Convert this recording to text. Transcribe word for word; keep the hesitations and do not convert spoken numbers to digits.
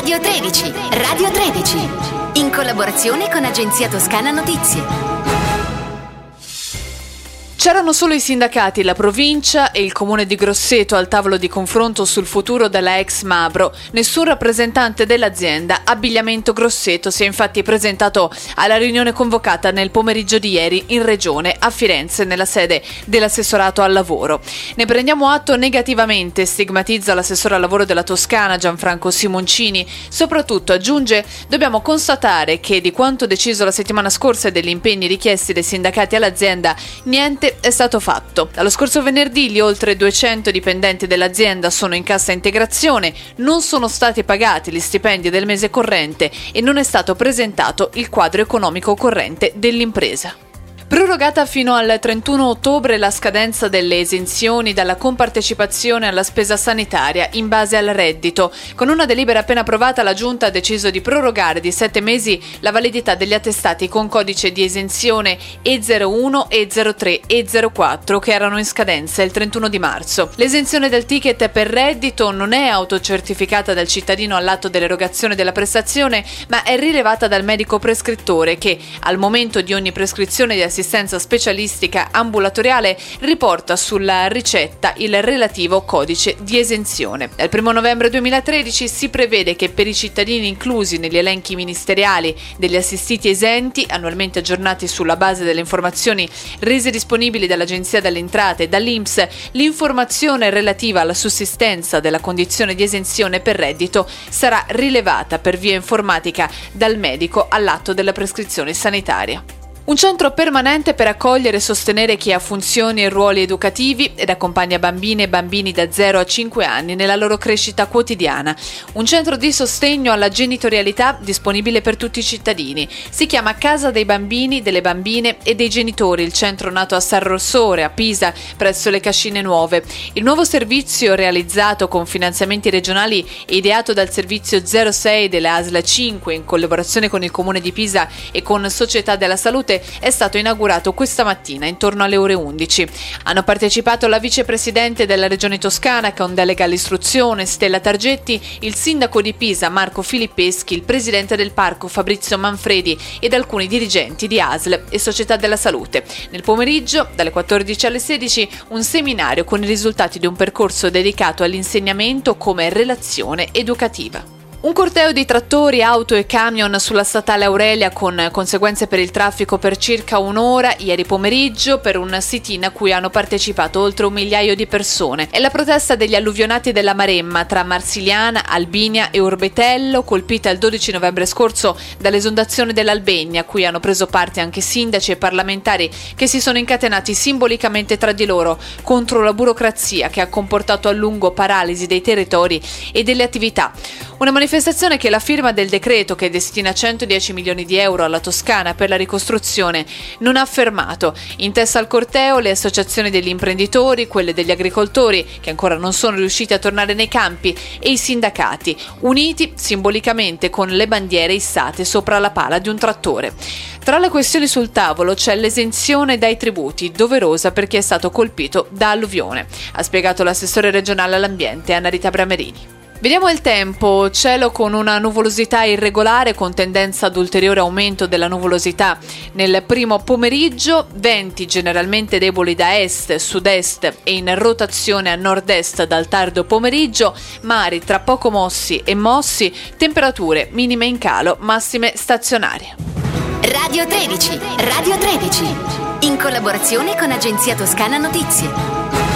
Radio tredici, Radio tredici, in collaborazione con Agenzia Toscana Notizie. C'erano solo i sindacati, la provincia e il comune di Grosseto al tavolo di confronto sul futuro della ex Mabro. Nessun rappresentante dell'azienda Abbigliamento Grosseto si è infatti presentato alla riunione convocata nel pomeriggio di ieri in regione a Firenze nella sede dell'assessorato al lavoro. Ne prendiamo atto negativamente, stigmatizza l'assessore al lavoro della Toscana Gianfranco Simoncini. Soprattutto aggiunge: dobbiamo constatare che di quanto deciso la settimana scorsa e degli impegni richiesti dai sindacati all'azienda niente è stato fatto. Dallo scorso venerdì gli oltre duecento dipendenti dell'azienda sono in cassa integrazione, non sono stati pagati gli stipendi del mese corrente e non è stato presentato il quadro economico corrente dell'impresa. Prorogata fino al trentuno ottobre la scadenza delle esenzioni dalla compartecipazione alla spesa sanitaria in base al reddito. Con una delibera appena approvata, la Giunta ha deciso di prorogare di sette mesi la validità degli attestati con codice di esenzione E zero uno, E zero tre e zero quattro che erano in scadenza il trentuno di marzo. L'esenzione del ticket per reddito non è autocertificata dal cittadino all'atto dell'erogazione della prestazione, ma è rilevata dal medico prescrittore che, al momento di ogni prescrizione di assistenza specialistica ambulatoriale, riporta sulla ricetta il relativo codice di esenzione. Dal primo novembre duemilatredici si prevede che per i cittadini inclusi negli elenchi ministeriali degli assistiti esenti, annualmente aggiornati sulla base delle informazioni rese disponibili dall'Agenzia delle Entrate e dall'I N P S, l'informazione relativa alla sussistenza della condizione di esenzione per reddito sarà rilevata per via informatica dal medico all'atto della prescrizione sanitaria. Un centro permanente per accogliere e sostenere chi ha funzioni e ruoli educativi ed accompagna bambine e bambini da zero a cinque anni nella loro crescita quotidiana. Un centro di sostegno alla genitorialità disponibile per tutti i cittadini. Si chiama Casa dei Bambini, delle Bambine e dei Genitori, il centro nato a San Rossore, a Pisa, presso le Cascine Nuove. Il nuovo servizio, realizzato con finanziamenti regionali e ideato dal servizio zero sei delle A S L cinque in collaborazione con il Comune di Pisa e con Società della Salute, è stato inaugurato questa mattina intorno alle ore undici. Hanno partecipato la vicepresidente della Regione Toscana con delega all'istruzione Stella Targetti, il sindaco di Pisa Marco Filippeschi, il presidente del parco Fabrizio Manfredi ed alcuni dirigenti di A S L e Società della Salute. Nel pomeriggio, dalle quattordici alle sedici, un seminario con i risultati di un percorso dedicato all'insegnamento come relazione educativa. Un corteo di trattori, auto e camion sulla statale Aurelia con conseguenze per il traffico per circa un'ora ieri pomeriggio per un sit-in a cui hanno partecipato oltre un migliaio di persone. È la protesta degli alluvionati della Maremma tra Marsiliana, Albinia e Orbetello, colpita il dodici novembre scorso dall'esondazione dell'Albegna, a cui hanno preso parte anche sindaci e parlamentari che si sono incatenati simbolicamente tra di loro contro la burocrazia che ha comportato a lungo paralisi dei territori e delle attività. Una manifestazione che la firma del decreto che destina centodieci milioni di euro alla Toscana per la ricostruzione non ha fermato. In testa al corteo le associazioni degli imprenditori, quelle degli agricoltori che ancora non sono riusciti a tornare nei campi e i sindacati, uniti simbolicamente con le bandiere issate sopra la pala di un trattore. Tra le questioni sul tavolo c'è l'esenzione dai tributi, doverosa per chi è stato colpito da alluvione, ha spiegato l'assessore regionale all'ambiente Anna Rita Bramerini. Vediamo il tempo, cielo con una nuvolosità irregolare con tendenza ad ulteriore aumento della nuvolosità nel primo pomeriggio, venti generalmente deboli da est, sud-est e in rotazione a nord-est dal tardo pomeriggio, mari tra poco mossi e mossi, temperature minime in calo, massime stazionarie. Radio tredici, Radio tredici, in collaborazione con Agenzia Toscana Notizie.